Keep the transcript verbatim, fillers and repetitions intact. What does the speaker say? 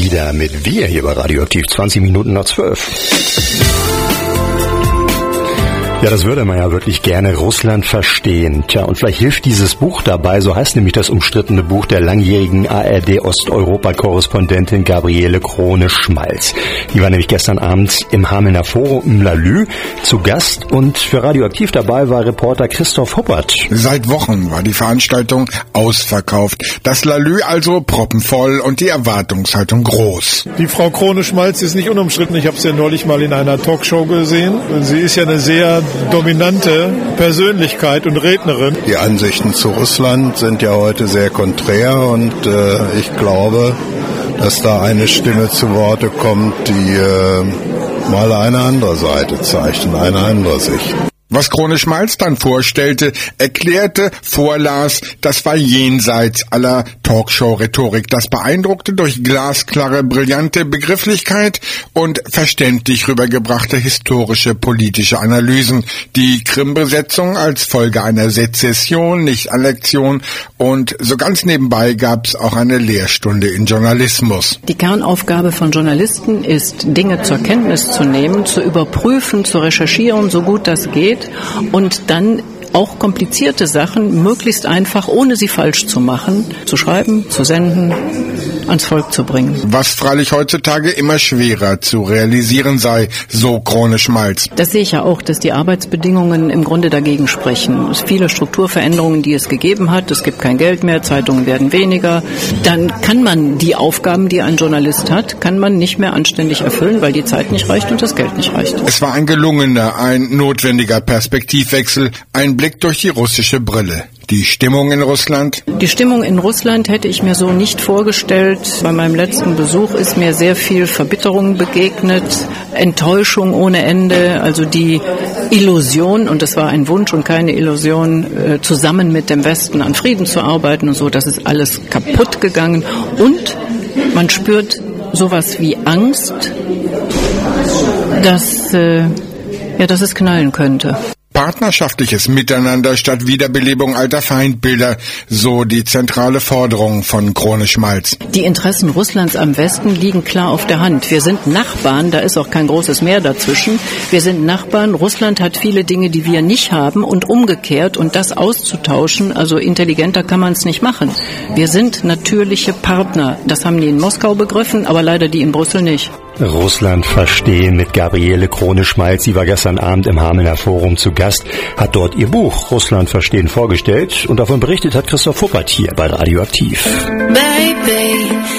wieder mit Wir hier bei Radioaktiv, zwanzig Minuten nach zwölf. Ja, das würde man ja wirklich gerne Russland verstehen. Tja, und vielleicht hilft dieses Buch dabei, so heißt nämlich das umstrittene Buch der langjährigen A R D-Osteuropa-Korrespondentin Gabriele Krone-Schmalz. Die war nämlich gestern Abend im Hamelner Forum im Lalü zu Gast und für Radioaktiv dabei war Reporter Christoph Huppert. Seit Wochen war die Veranstaltung ausverkauft. Das Lalü also proppenvoll und die Erwartungshaltung groß. Die Frau Krone-Schmalz ist nicht unumstritten. Ich habe sie ja neulich mal in einer Talkshow gesehen. Sie ist ja eine sehr dominante Persönlichkeit und Rednerin. Die Ansichten zu Russland sind ja heute sehr konträr und äh, ich glaube, dass da eine Stimme zu Worte kommt, die äh, mal eine andere Seite zeigt und eine andere Sicht. Was Krone-Schmalz dann vorstellte, erklärte, vorlas, das war jenseits aller Talkshow-Rhetorik. Das beeindruckte durch glasklare, brillante Begrifflichkeit und verständlich rübergebrachte historische, politische Analysen. Die Krim-Besetzung als Folge einer Sezession, nicht Annexion und so ganz nebenbei gab es auch eine Lehrstunde in Journalismus. Die Kernaufgabe von Journalisten ist, Dinge zur Kenntnis zu nehmen, zu überprüfen, zu recherchieren, so gut das geht, und dann auch komplizierte Sachen möglichst einfach, ohne sie falsch zu machen, zu schreiben, zu senden, ans Volk zu bringen. Was freilich heutzutage immer schwerer zu realisieren sei, so Krone-Schmalz. Das sehe ich ja auch, dass die Arbeitsbedingungen im Grunde dagegen sprechen. Es viele Strukturveränderungen, die es gegeben hat. Es gibt kein Geld mehr, Zeitungen werden weniger. Dann kann man die Aufgaben, die ein Journalist hat, kann man nicht mehr anständig erfüllen, weil die Zeit nicht reicht und das Geld nicht reicht. Es war ein gelungener, ein notwendiger Perspektivwechsel, ein Blick durch die russische Brille. Die Stimmung in Russland? Die Stimmung in Russland hätte ich mir so nicht vorgestellt. Bei meinem letzten Besuch ist mir sehr viel Verbitterung begegnet, Enttäuschung ohne Ende, also die Illusion, und das war ein Wunsch und keine Illusion, zusammen mit dem Westen an Frieden zu arbeiten und so, das ist alles kaputt gegangen. Und man spürt sowas wie Angst, dass, äh, ja, dass es knallen könnte. Partnerschaftliches Miteinander statt Wiederbelebung alter Feindbilder, so die zentrale Forderung von Krone-Schmalz. Die Interessen Russlands am Westen liegen klar auf der Hand. Wir sind Nachbarn, da ist auch kein großes Meer dazwischen. Wir sind Nachbarn, Russland hat viele Dinge, die wir nicht haben und umgekehrt, und das auszutauschen, also intelligenter kann man es nicht machen. Wir sind natürliche Partner. Das haben die in Moskau begriffen, aber leider die in Brüssel nicht. Russland verstehen mit Gabriele Krone-Schmalz. Sie war gestern Abend im Hamelner Forum zu Gast, hat dort ihr Buch Russland verstehen vorgestellt und davon berichtet hat Christoph Huppert hier bei Radioaktiv. Baby.